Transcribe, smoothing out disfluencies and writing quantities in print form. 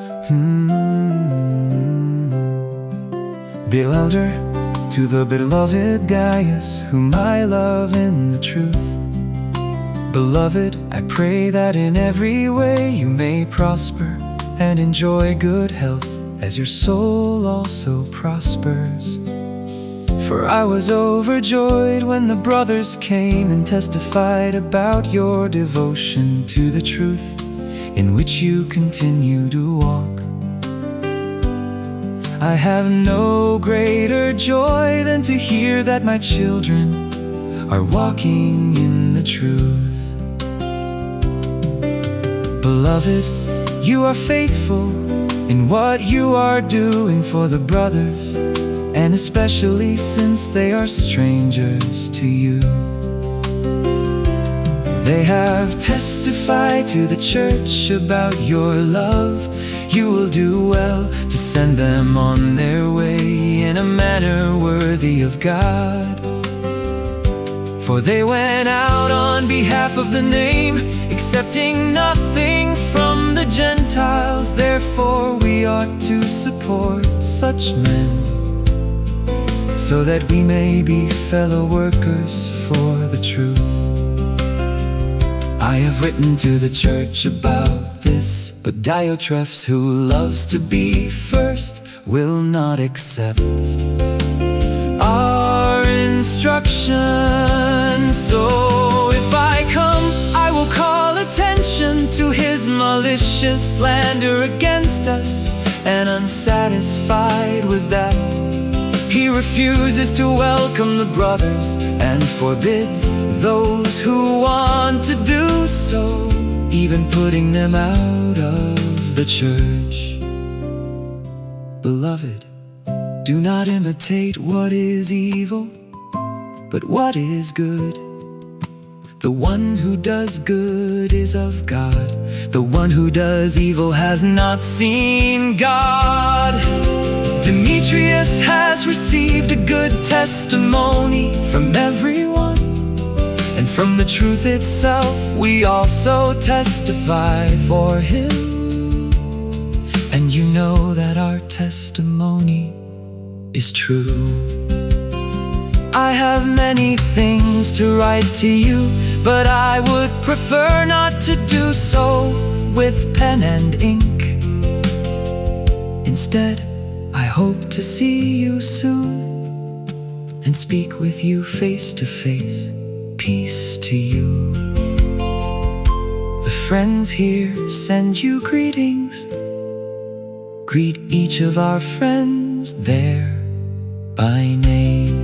Dear elder, to the beloved Gaius, whom I love in the truth. Beloved, I pray that in every way you may prosper and enjoy good health, as your soul also prospers. For I was overjoyed when the brothers came and testified about your devotion to the truth, in which you continue to walk. I have no greater joy than to hear that my children are walking in the truth. Beloved, you are faithful in what you are doing for the brothers, and especially since they are strangers to you. They have testified to the church about your love. You will do well to send them on their way in a manner worthy of God. For they went out on behalf of the name, accepting nothing from the Gentiles. Therefore we ought to support such men, so that we may be fellow workers for the truth. I have written to the church about this, but Diotrephes, who loves to be first, will not accept our instruction. So if I come, I will call attention to his malicious slander against us, and unsatisfied with that, he refuses to welcome the brothers and forbids those who want to do so, even putting them out of the church. Beloved, do not imitate what is evil, but what is good. The one who does good is of God. The one who does evil has not seen God. Demetrius has received a good testimony from everyone, and from the truth itself we also testify for him. And you know that our testimony is true. I have many things to write to you, but I would prefer not to do so with pen and ink. Instead, I hope to see you soon and speak with you face to face. Peace to you. The friends here send you greetings. Greet each of our friends there by name.